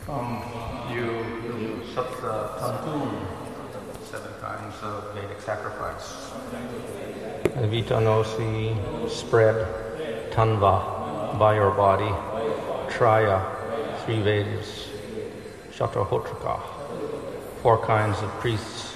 You Sapta Tantu, 7 kinds of Vedic sacrifice. Vitanosi, spread, Tanva, by your body, Traya, 3 Vedas, Shatahotraka, 4 kinds of priests,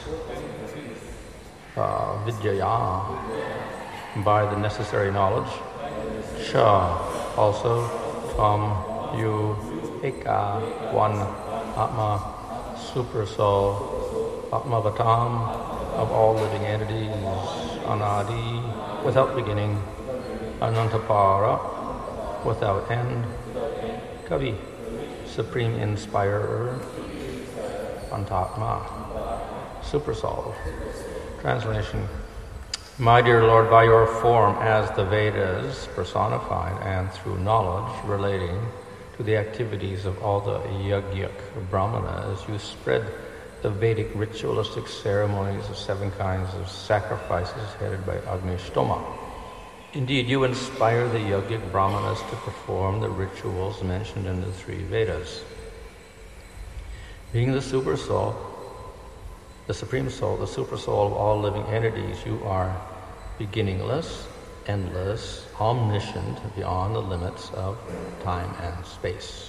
Vidyaya, by the necessary knowledge, Cha, also, Tvam, you, Eka, 1, Atma, Super Soul, Atmavatam, of all living entities, Anadi, without beginning, Anantapara, without end, Kavi, supreme inspirer, Antatma, Super Soul. Translation: My dear Lord, by your form as the Vedas personified and through knowledge relating to the activities of all the yajnik brahmanas, you spread the Vedic ritualistic ceremonies of 7 kinds of sacrifices headed by Agnishtoma. Indeed, you inspire the yajnik brahmanas to perform the rituals mentioned in the 3 Vedas. Being the Super Soul, the Supreme Soul, the Super Soul of all living entities, you are beginningless, endless, omniscient, beyond the limits of time and space.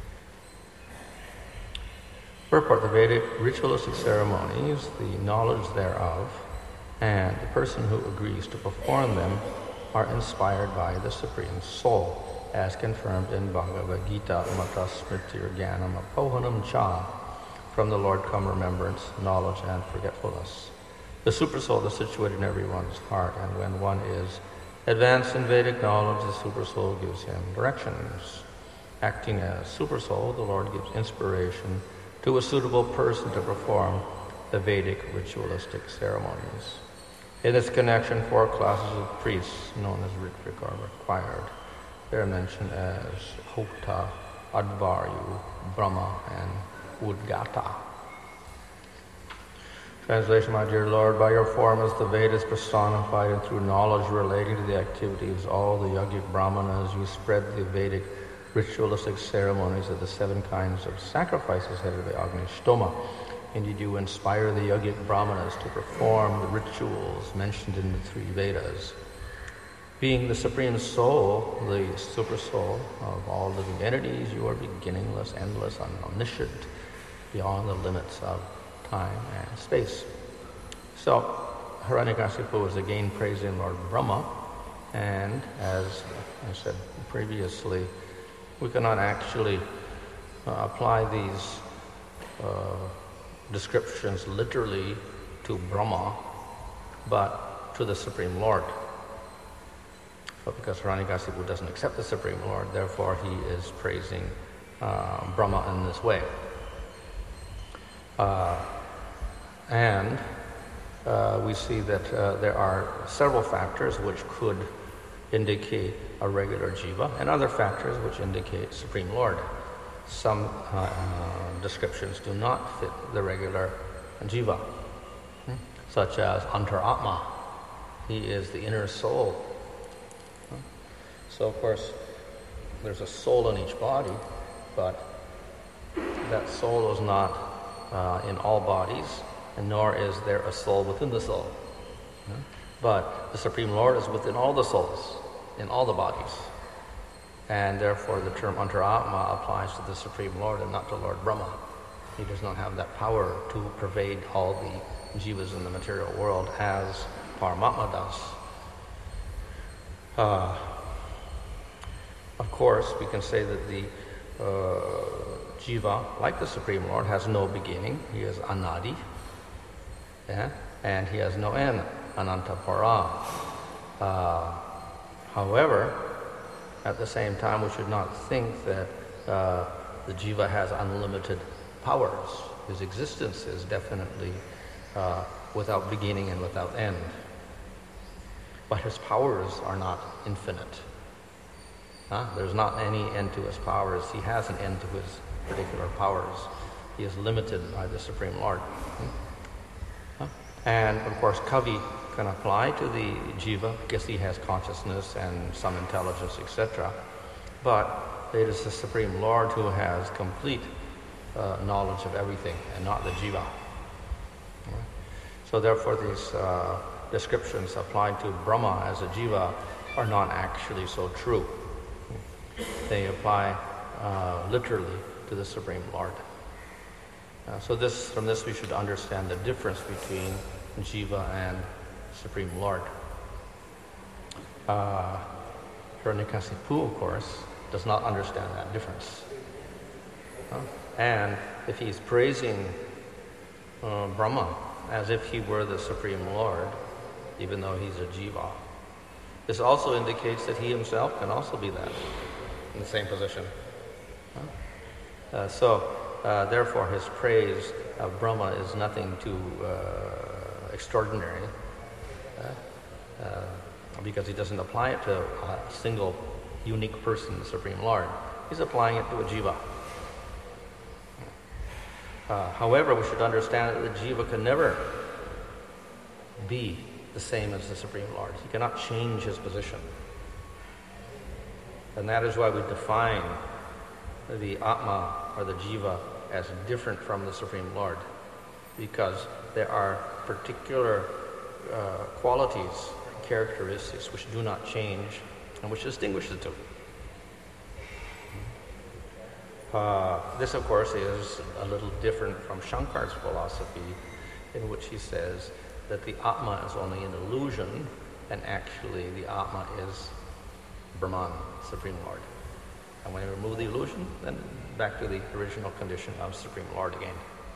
Purport: the Vedic ritualistic ceremonies, the knowledge thereof, and the person who agrees to perform them are inspired by the Supreme Soul, as confirmed in Bhagavad Gita, Mata Smritir Jnanam Apohanam Cha. From the Lord come remembrance, knowledge, and forgetfulness. The Super Soul is situated in everyone's heart, and when one is advanced in Vedic knowledge, the Super Soul gives him directions. Acting as Super Soul, the Lord gives inspiration to a suitable person to perform the Vedic ritualistic ceremonies. In this connection, 4 classes of priests, known as Ritvik, are required. They are mentioned as Hokta, Advaryu, Brahma, and Udgata. Translation: My dear Lord, by your form as the Vedas personified and through knowledge relating to the activities of all the yajnik brahmanas, you spread the Vedic ritualistic ceremonies of the 7 kinds of sacrifices headed by Agnishtoma. Indeed, you inspire the yajnik brahmanas to perform the rituals mentioned in the 3 Vedas. Being the Supreme Soul, the Super Soul of all living entities, you are beginningless, endless, and omniscient, beyond the limits of time and space. So, Hiranyakasipu is again praising Lord Brahma, and as I said previously, we cannot actually apply these descriptions literally to Brahma, but to the Supreme Lord. But because Hiranyakasipu doesn't accept the Supreme Lord, therefore he is praising Brahma in this way. And we see that there are several factors which could indicate a regular jiva, and other factors which indicate Supreme Lord. Some descriptions do not fit the regular jiva, such as Antaratma. He is the inner soul. So of course, there's a soul in each body, but that soul is not in all bodies, and nor is there a soul within the soul. But the Supreme Lord is within all the souls, in all the bodies. And therefore the term Antaratma applies to the Supreme Lord and not to Lord Brahma. He does not have that power to pervade all the jivas in the material world as Paramatma does. Of course, we can say that the jiva, like the Supreme Lord, has no beginning. He is anadi, and he has no end, anantapara. However, at the same time, we should not think that the jiva has unlimited powers. His existence is definitely without beginning and without end. But his powers are not infinite. There's not any end to his powers. He has an end to his particular powers. He is limited by the Supreme Lord. And of course, Kavi can apply to the jiva because he has consciousness and some intelligence, etc. But it is the Supreme Lord who has complete knowledge of everything and not the jiva. So therefore these descriptions applied to Brahma as a jiva are not actually so true. They apply literally to the Supreme Lord. So from this we should understand the difference between jiva and Supreme Lord. Hiranyakasipu, of course, does not understand that difference. And if he's praising Brahma as if he were the Supreme Lord, even though he's a jiva, this also indicates that he himself can also be that, in the same position. Therefore his praise of Brahma is nothing too extraordinary, because he doesn't apply it to a single unique person, the Supreme Lord. He's applying it to a jiva. However, we should understand that the jiva can never be the same as the Supreme Lord. He cannot change his position. And that is why we define the Atma or the jiva as different from the Supreme Lord, because there are particular qualities, characteristics which do not change and which distinguish the two. This, of course, is a little different from Shankar's philosophy, in which he says that the Atma is only an illusion, and actually the Atma is Brahman, Supreme Lord. And when you remove the illusion, then back to the original condition of Supreme Lord again.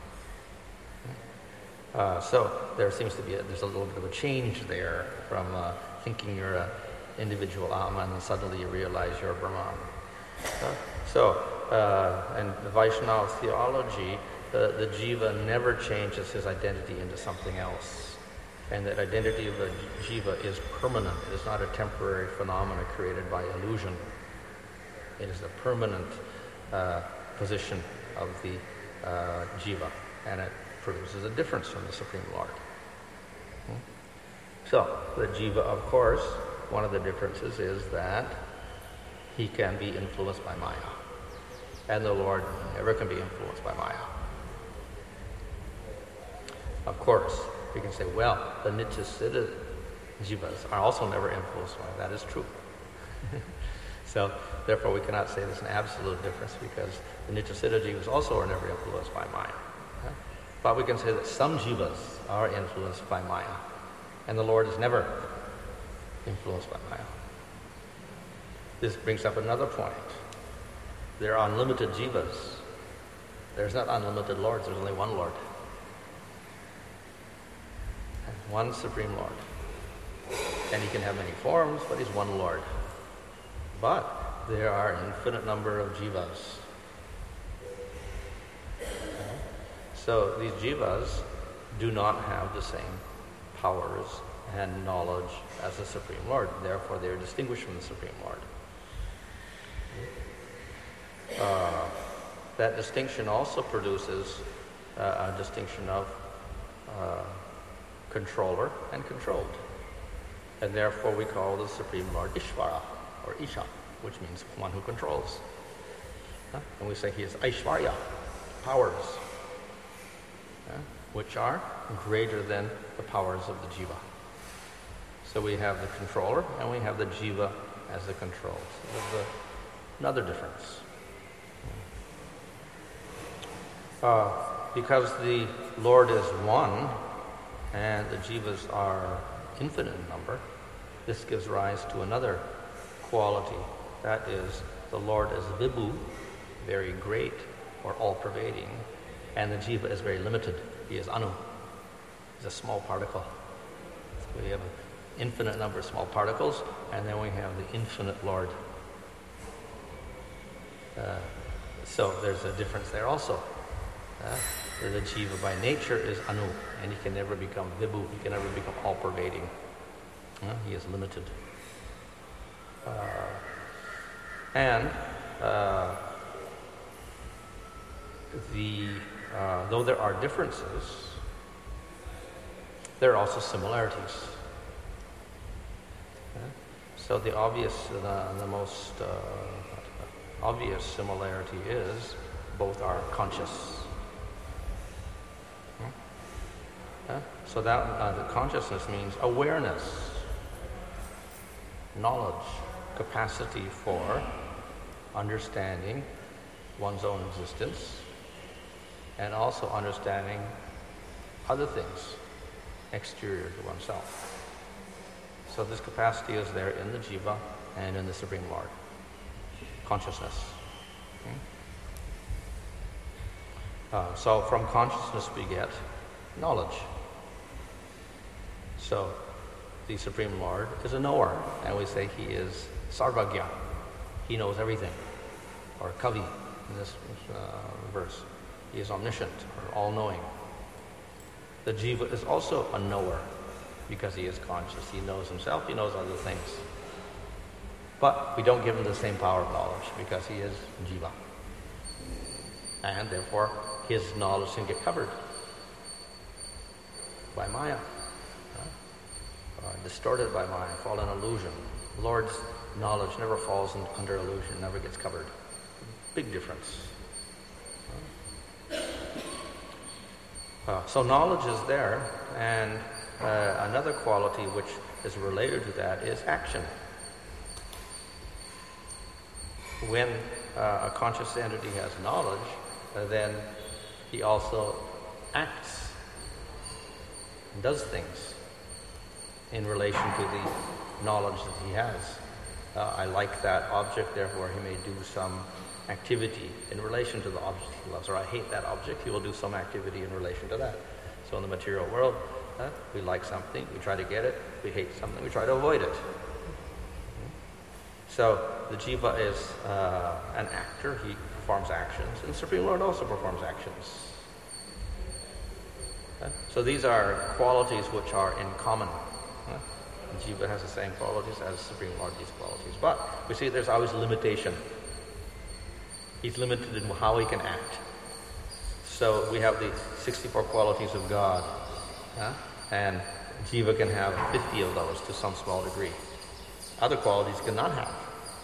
So there seems to be there's a little bit of a change there from thinking you're an individual Atma and then suddenly you realize you're a Brahman. In the Vaishnava theology, the jiva never changes his identity into something else. And that identity of the jiva is permanent. It is not a temporary phenomenon created by illusion. It is a permanent position of the jiva, and it produces a difference from the Supreme Lord. So, the jiva, of course, one of the differences is that he can be influenced by Maya, and the Lord never can be influenced by Maya. Of course, you can say, well, the Nityasiddha jivas are also never influenced by Maya. That is true. So, therefore, we cannot say there's an absolute difference, because the Nityasiddha jivas also are never influenced by Maya. But we can say that some jivas are influenced by Maya, and the Lord is never influenced by Maya. This brings up another point. There are unlimited jivas. There's not unlimited lords, there's only one Lord. One Supreme Lord. And he can have many forms, but he's one Lord. But there are an infinite number of jivas. So these jivas do not have the same powers and knowledge as the Supreme Lord. Therefore, they are distinguished from the Supreme Lord. That distinction also produces a distinction of controller and controlled. And therefore, we call the Supreme Lord Ishvara, or Isha, which means one who controls. And we say he is Aishvarya, powers, which are greater than the powers of the jiva. So we have the controller and we have the jiva as the control. So there's another difference. Because the Lord is one and the jivas are infinite in number, this gives rise to another quality. That is, the Lord is vibhu, very great or all-pervading, and the jiva is very limited. He is anu. He's a small particle. So we have an infinite number of small particles, and then we have the infinite Lord. So there's a difference there also. The jiva by nature is anu, and he can never become vibhu. He can never become all-pervading. He is limited. Though there are differences, there are also similarities. So the most obvious similarity is both are conscious. So that the consciousness means awareness, knowledge, capacity for understanding one's own existence and also understanding other things exterior to oneself. So this capacity is there in the Jiva and in the Supreme Lord. Consciousness. So from consciousness we get knowledge. So the Supreme Lord is a knower, and we say he is Sarvagya. He knows everything. Or Kavi in this verse. He is omniscient or all-knowing. The Jiva is also a knower because he is conscious. He knows himself, he knows other things. But we don't give him the same power of knowledge because he is Jiva. And therefore, his knowledge can get covered by Maya, distorted by Maya, fall in illusion. The Lord's knowledge never falls under illusion, never gets covered. Big difference. So knowledge is there, and another quality which is related to that is action. When a conscious entity has knowledge, then he also acts, does things in relation to the knowledge that he has. I like that object, therefore he may do some activity in relation to the object he loves, or I hate that object, he will do some activity in relation to that. So in the material world, we like something, we try to get it, we hate something, we try to avoid it. So the Jiva is an actor, he performs actions, and the Supreme Lord also performs actions. So these are qualities which are in common. The Jiva has the same qualities as the Supreme Lord, these qualities. But we see there's always limitation. He's limited in how he can act. So we have the 64 qualities of God, and Jiva can have 50 of those to some small degree. Other qualities cannot have.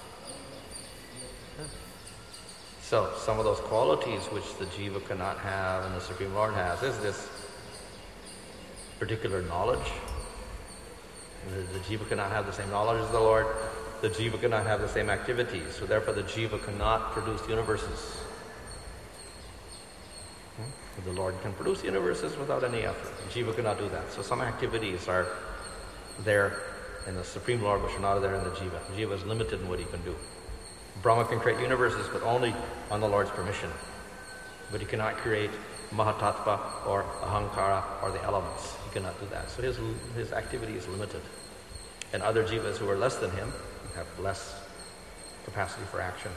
So some of those qualities which the Jiva cannot have and the Supreme Lord has is this particular knowledge. The Jiva cannot have the same knowledge as the Lord. The Jiva cannot have the same activities. So therefore the Jiva cannot produce universes. The Lord can produce universes without any effort. The Jiva cannot do that. So some activities are there in the Supreme Lord which are not there in the Jiva. The Jiva is limited in what he can do. Brahma can create universes, but only on the Lord's permission. But he cannot create Mahatattva or Ahankara or the elements. He cannot do that. So his activity is limited. And other Jivas who are less than him have less capacity for action.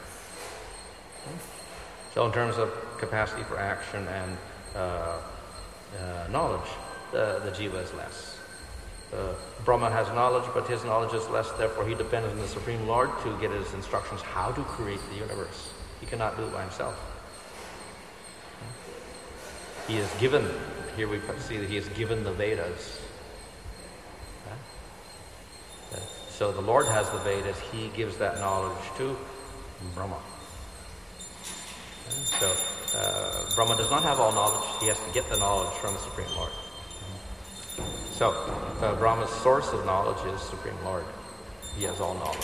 So in terms of capacity for action and knowledge, the Jiva is less. Brahma has knowledge, but his knowledge is less, therefore he depends on the Supreme Lord to get his instructions how to create the universe. He cannot do it by himself. He is given, here we see that he is given the Vedas. So the Lord has the Vedas, he gives that knowledge to Brahma. So Brahma does not have all knowledge, he has to get the knowledge from the Supreme Lord. So Brahma's source of knowledge is Supreme Lord. He has all knowledge.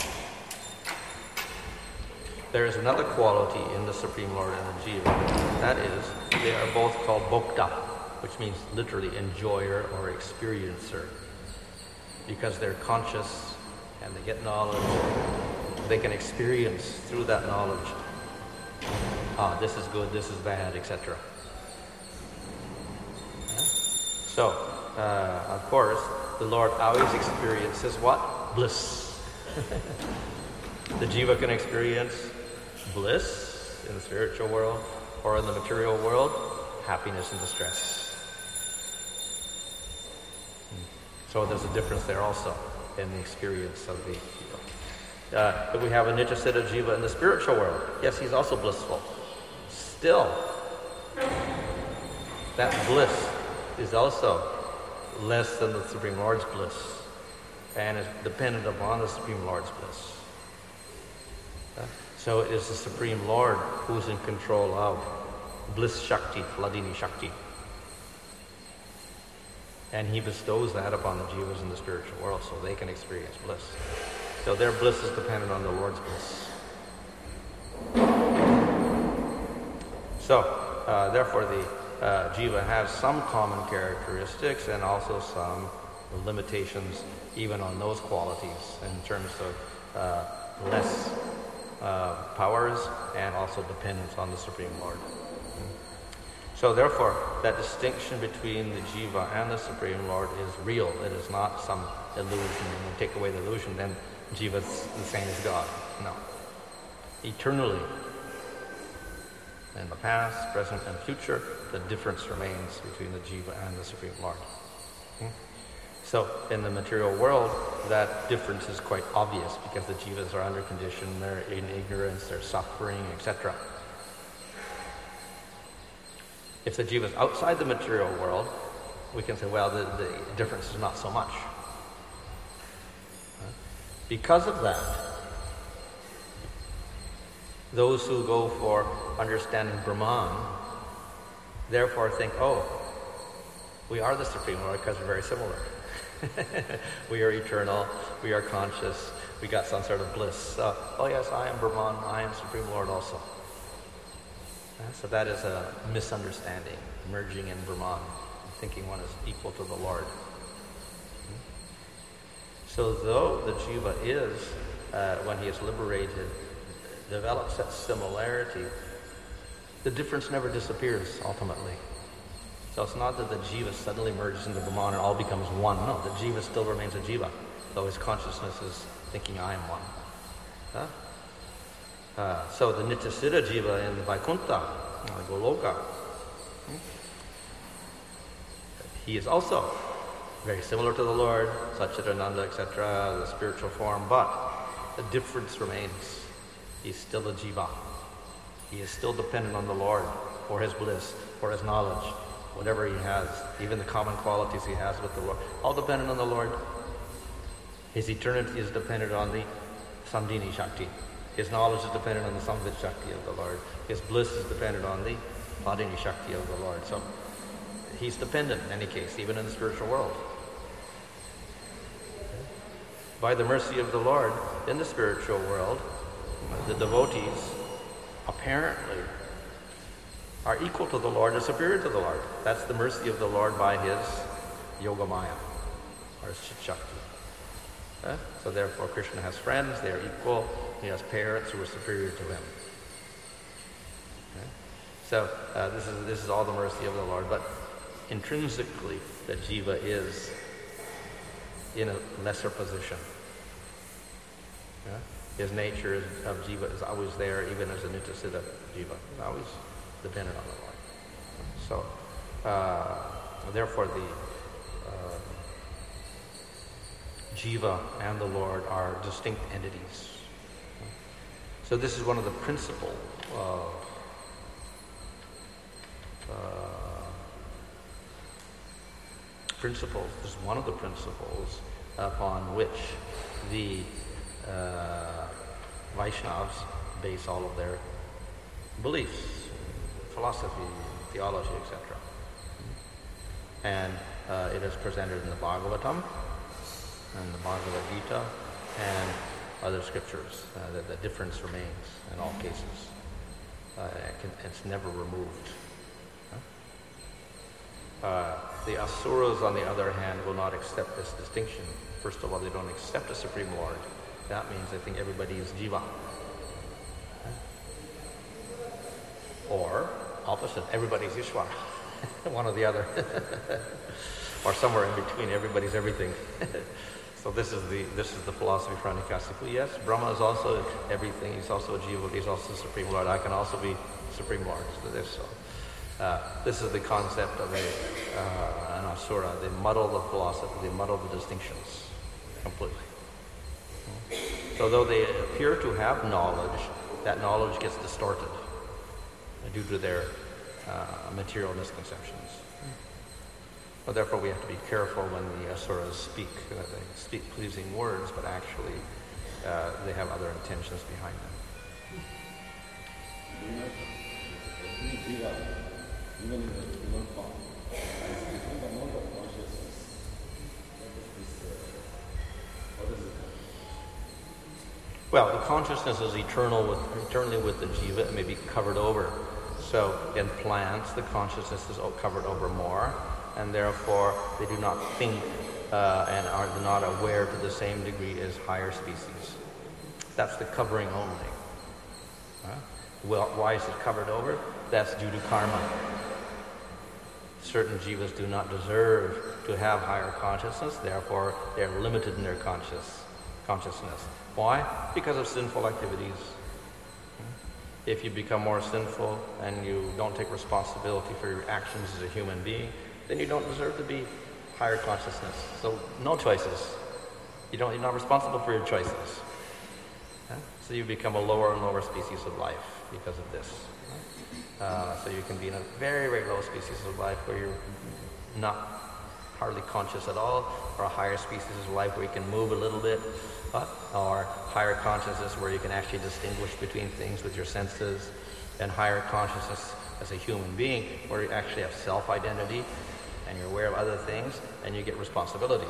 There is another quality in the Supreme Lord and the Jiva. That is, they are both called Bhokta, which means literally enjoyer or experiencer. Because they're conscious and they get knowledge, they can experience through that knowledge, this is good, this is bad, etc. So, of course, the Lord always experiences what? Bliss. The Jiva can experience bliss in the spiritual world, or in the material world, happiness and distress. So there's a difference there also in the experience of the Jiva. If we have a Nityasiddha Jiva in the spiritual world, yes, he's also blissful. Still, that bliss is also less than the Supreme Lord's bliss, and is dependent upon the Supreme Lord's bliss. So it is the Supreme Lord who is in control of bliss Shakti, Hladini Shakti. And he bestows that upon the jivas in the spiritual world so they can experience bliss. So their bliss is dependent on the Lord's bliss. So, therefore, the jiva has some common characteristics and also some limitations even on those qualities in terms of less powers and also dependence on the Supreme Lord. So therefore, that distinction between the jiva and the Supreme Lord is real. It is not some illusion. When you take away the illusion, then jiva is the same as God. No. Eternally, in the past, present, and future, the difference remains between the jiva and the Supreme Lord. So in the material world, that difference is quite obvious because the jivas are under condition, they're in ignorance, they're suffering, etc. If the jiva is outside the material world, we can say, well, the difference is not so much. Because of that, those who go for understanding Brahman therefore think, oh, we are the Supreme Lord because we're very similar. We are eternal, we are conscious, we got some sort of bliss. Oh yes, I am Brahman, I am Supreme Lord also. So that is a misunderstanding, merging in Brahman, thinking one is equal to the Lord. So though the jiva is, when he is liberated, develops that similarity, the difference never disappears ultimately. So it's not that the jiva suddenly merges into Brahman and all becomes one. No, the jiva still remains a jiva, though his consciousness is thinking I am one. So the Nityasiddha jiva in Vaikuntha, Goloka, he is also very similar to the Lord, Satchidananda, etc., the spiritual form, but the difference remains. He's still a jiva. He is still dependent on the Lord for his bliss, for his knowledge, whatever he has, even the common qualities he has with the Lord, all dependent on the Lord. His eternity is dependent on the Samdini Shakti. His knowledge is dependent on the Samvit Shakti of the Lord. His bliss is dependent on the Padini Shakti of the Lord. So he's dependent in any case, even in the spiritual world. By the mercy of the Lord, in the spiritual world, the devotees apparently are equal to the Lord or superior to the Lord. That's the mercy of the Lord by his Yogamaya, or his Chit Shakti. So therefore Krishna has friends, they are equal. He has parents who are superior to him. So this is all the mercy of the Lord. But intrinsically, the jiva is in a lesser position. His nature of jiva is always there, even as a Nityasiddha jiva. He's always dependent on the Lord. So, therefore, the jiva and the Lord are distinct entities. So this is one of the principles this is one of the principles upon which the Vaishnavas base all of their beliefs, philosophy, theology, etc. And it is presented in the Bhagavatam and the Bhagavad Gita and other scriptures. The difference remains in all cases. It's never removed. The Asuras, on the other hand, will not accept this distinction. First of all, they don't accept a Supreme Lord. That means they think everybody is jiva. Or, opposite, everybody's Ishvara. One or the other. Or somewhere in between, everybody's everything. So this is the philosophy for Anukasipu. Yes, Brahma is also everything. He's also a jiva. He's also the Supreme Lord. I can also be Supreme Lord. So this is the concept of an asura. They muddle the philosophy. They muddle the distinctions completely. So though they appear to have knowledge, that knowledge gets distorted due to their material misconceptions. Well, therefore, we have to be careful when the asuras speak. They speak pleasing words, but actually they have other intentions behind them. Even in the human form, has different amount of consciousness. Well, the consciousness is eternally with the jiva. It may be covered over. So in plants, the consciousness is covered over more, and therefore they do not think and are not aware to the same degree as higher species. That's the covering only. Well, why is it covered over? That's due to karma. Certain jivas do not deserve to have higher consciousness, therefore they're limited in their consciousness. Why? Because of sinful activities. If you become more sinful and you don't take responsibility for your actions as a human being, then you don't deserve to be higher consciousness. So no choices. You're not responsible for your choices. So you become a lower and lower species of life because of this. So you can be in a very, very low species of life where you're not hardly conscious at all, or a higher species of life where you can move a little bit, or higher consciousness where you can actually distinguish between things with your senses, and higher consciousness as a human being where you actually have self-identity and you're aware of other things and you get responsibility.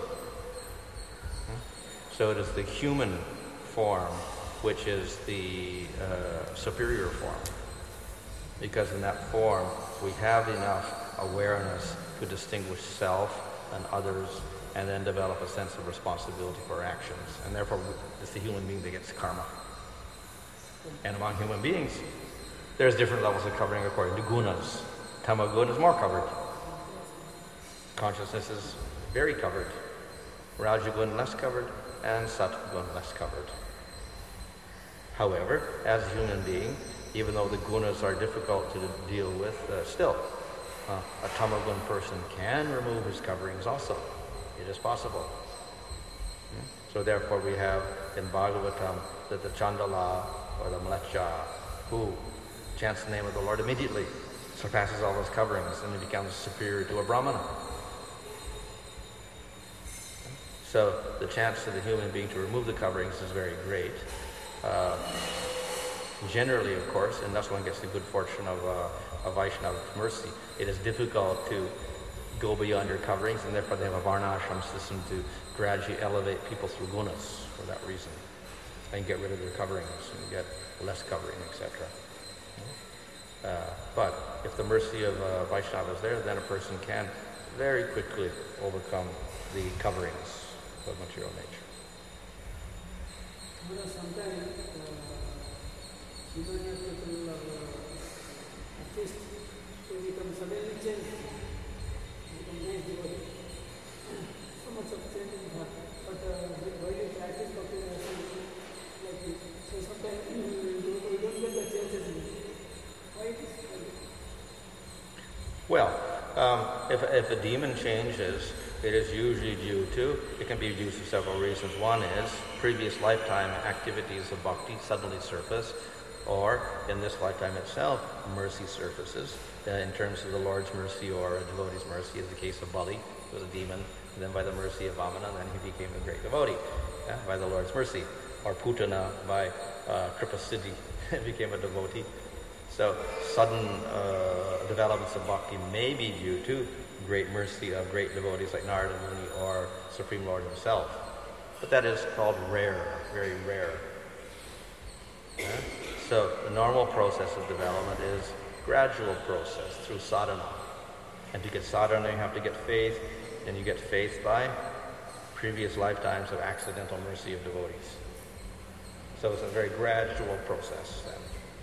So it is the human form which is the superior form, because in that form we have enough awareness to distinguish self and others, and then develop a sense of responsibility for our actions. And therefore, it's the human being that gets karma. And among human beings, there's different levels of covering according to gunas. Tamagun is more covered. Consciousness is very covered. Rajagun less covered, and Satgun less covered. However, as a human being, even though the gunas are difficult to deal with, still, a tamagun person can remove his coverings also. It is possible. So therefore we have in Bhagavatam that the Chandala or the Mleccha, who chants the name of the Lord immediately, surpasses all his coverings and he becomes superior to a Brahmana. So the chance of the human being to remove the coverings is very great. Generally, of course, unless one gets the good fortune of a Vaishnava mercy, it is difficult to go beyond your coverings, and therefore they have a varnashram system to gradually elevate people through gunas for that reason, and get rid of their coverings and get less covering, etc. But if the mercy of Vaishnava is there, then a person can very quickly overcome the coverings of material nature. But sometimes people at least they become suddenly changed. So much of change in heart. But while you practice bhakti like this, so sometimes you don't get the changes. Why it is like this? Well, if a demon changes, it is usually due to, it can be due to several reasons. One is previous lifetime activities of bhakti suddenly surface, or in this lifetime itself, mercy surfaces. In terms of the Lord's mercy or a devotee's mercy, is the case of Bali, who was a demon, and then by the mercy of Vamana, then he became a great devotee, by the Lord's mercy. Or Putana, by Kripa Siddhi, became a devotee. So sudden developments of bhakti may be due to great mercy of great devotees like Narada Muni or Supreme Lord himself. But that is called rare, very rare. So the normal process of development is gradual process through sadhana. And to get sadhana, you have to get faith, and you get faith by previous lifetimes of accidental mercy of devotees. So it's a very gradual process then.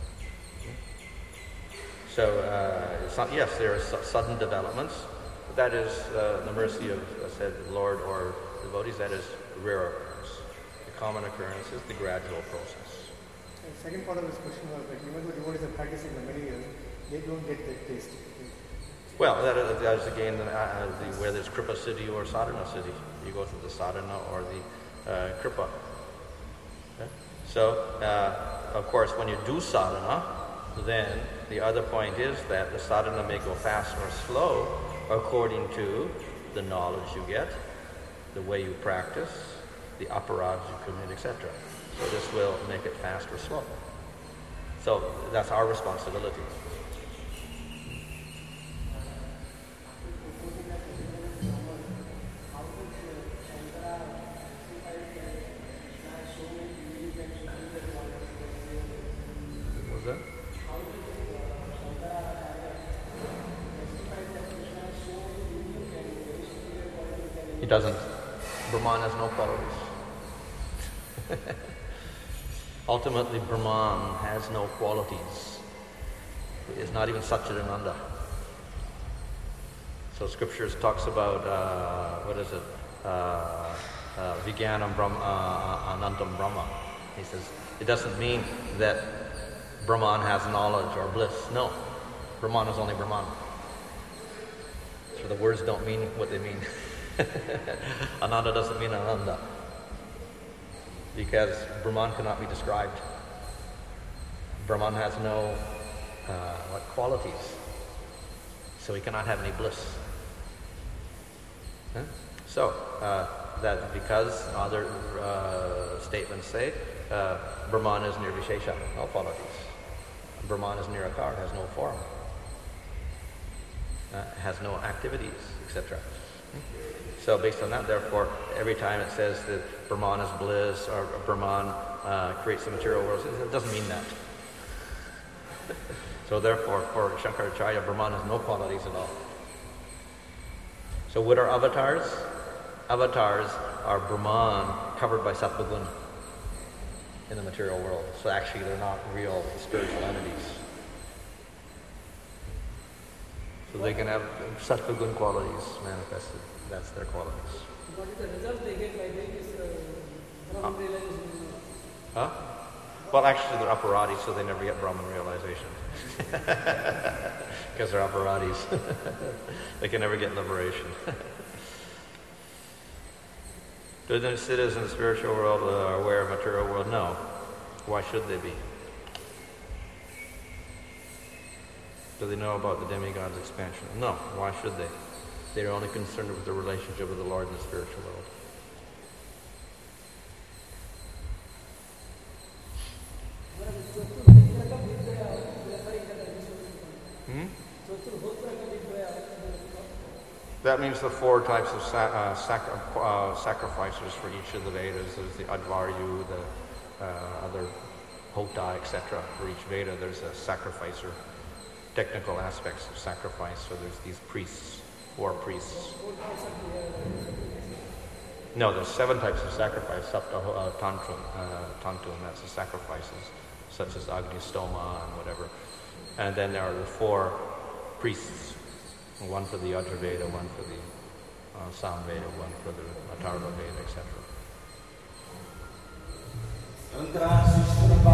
So yes, there are sudden developments, but that is the mercy of, said Lord or devotees. That is rare occurrence. The common occurrence is the gradual process. The second part of this question was that even though devotees are practicing for many years, they don't get that taste. Well, that is again whether it's Kripa Siddhi or Sadhana Siddhi. You go through the Sadhana or the Kripa. Okay? So, of course, when you do sadhana, then the other point is that the sadhana may go fast or slow according to the knowledge you get, the way you practice, the aparadhas you commit, etc. So this will make it fast or slow. So that's our responsibility. He doesn't. Brahman has no qualities. Ultimately, Brahman has no qualities. He is not even Satchidananda. So scriptures talks about, Vijnanam Brahma, Anantam Brahma. He says, it doesn't mean that Brahman has knowledge or bliss. No, Brahman is only Brahman. So the words don't mean what they mean. Ananda doesn't mean Ananda. Because Brahman cannot be described. Brahman has no qualities. So he cannot have any bliss. Huh? So, that because other statements say Brahman is nirvishesha, no qualities. Brahman is nirakar, has no form, has no activities, etc. So based on that, therefore, every time it says that Brahman is bliss or Brahman creates the material world, it doesn't mean that. So therefore, for Shankaracharya, Brahman has no qualities at all. So what are avatars? Avatars are Brahman covered by Sattva Guna in the material world. So actually they're not real spiritual entities. So they can have Sattva Guna qualities manifested. That's their qualities. What is the result they get by doing this Brahman realization? Huh? Well, actually they're apparatis, so they never get Brahman realization. Because they're apparatis. They can never get liberation. Do the citizens in the spiritual world are aware of material world? No. Why should they be? Do they know about the demigod's expansion? No. Why should they? They are only concerned with the relationship with the Lord in the spiritual world. That means the four types of sacrifices for each of the Vedas. There's the Advaryu, the other Hota, etc. For each Veda, there's a sacrificer. Technical aspects of sacrifice. So there's these priests, 4 priests. No, there's 7 types of sacrifice. Sapta Tantun, that's the sacrifices, such as Agni Stoma and whatever. And then there are the 4 priests. One for the Yajurveda, one for the Samveda, one for the Atharva Veda, etc.